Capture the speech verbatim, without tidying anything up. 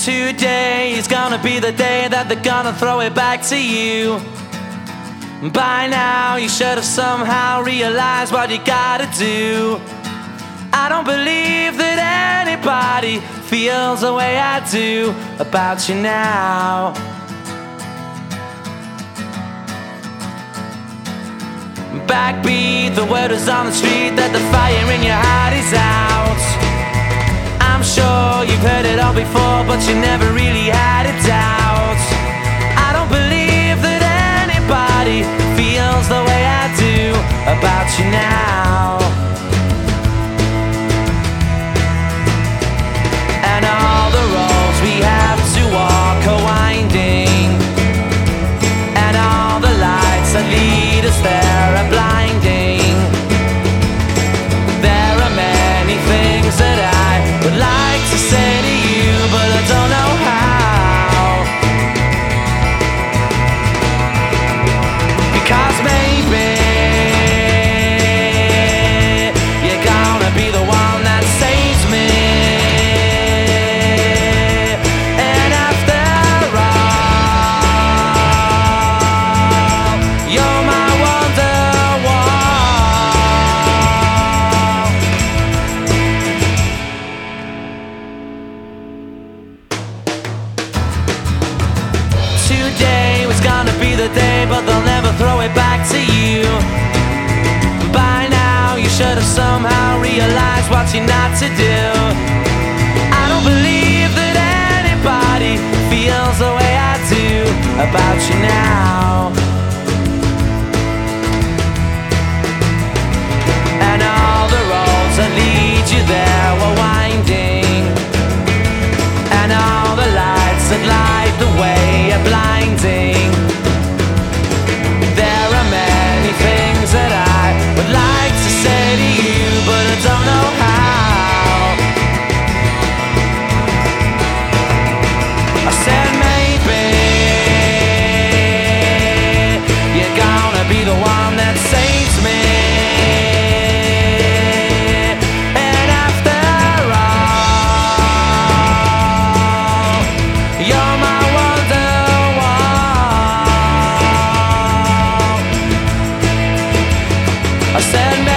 Today is gonna be the day that they're gonna throw it back to you. By now you should have somehow realized what you gotta do. I don't believe that anybody feels the way I do about you now. Backbeat, the word is on the street that the fire in your heart is out. I'm sure you've heard it all before, but you never really had a doubt. I don't believe that anybody feels the way I do about you now. And all the roads we have to walk are winding, and all the lights that lead us there are blinding. There are many things that I would like to say to you, but I don't know how. Because maybe you're gonna be the one that saves me. And after all, you're my Wonderwall. Today was gonna be the day, but they'll never throw it back to you. By now you should have somehow realized what you're not to do. I don't believe that anybody feels the way I do about you now. And all the roads that lead you there were winding, and all the lights that light the way are blinding. There are many things that I would like to say to you, but I don't know how. I said maybe you're gonna be the one that saves me. And after all, you're my Wonderwall. I said